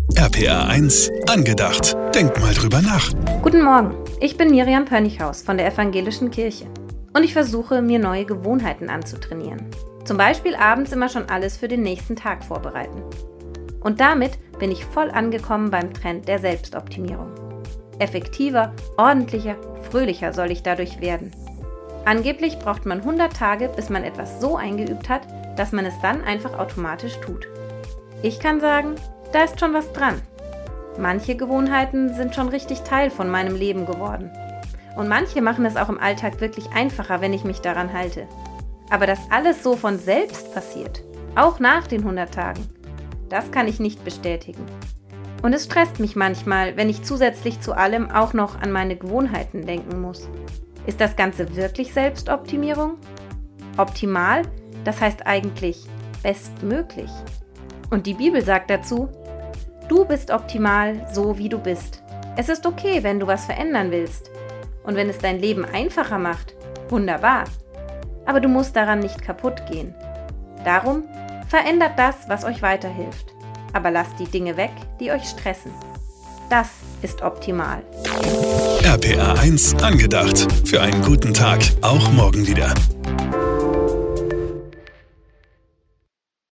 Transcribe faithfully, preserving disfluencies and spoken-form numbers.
R P R eins angedacht. Denk mal drüber nach. Guten Morgen, ich bin Miriam Pönichhaus von der Evangelischen Kirche und ich versuche, mir neue Gewohnheiten anzutrainieren. Zum Beispiel abends immer schon alles für den nächsten Tag vorbereiten. Und damit bin ich voll angekommen beim Trend der Selbstoptimierung. Effektiver, ordentlicher, fröhlicher soll ich dadurch werden. Angeblich braucht man hundert Tage, bis man etwas so eingeübt hat, dass man es dann einfach automatisch tut. Ich kann sagen, da ist schon was dran. Manche Gewohnheiten sind schon richtig Teil von meinem Leben geworden. Und manche machen es auch im Alltag wirklich einfacher, wenn ich mich daran halte. Aber dass alles so von selbst passiert, auch nach den hundert Tagen, das kann ich nicht bestätigen. Und es stresst mich manchmal, wenn ich zusätzlich zu allem auch noch an meine Gewohnheiten denken muss. Ist das Ganze wirklich Selbstoptimierung? Optimal, das heißt eigentlich bestmöglich. Und die Bibel sagt dazu, du bist optimal, so wie du bist. Es ist okay, wenn du was verändern willst. Und wenn es dein Leben einfacher macht, wunderbar. Aber du musst daran nicht kaputt gehen. Darum verändert das, was euch weiterhilft. Aber lasst die Dinge weg, die euch stressen. Das ist optimal. R P R eins angedacht. Für einen guten Tag, auch morgen wieder.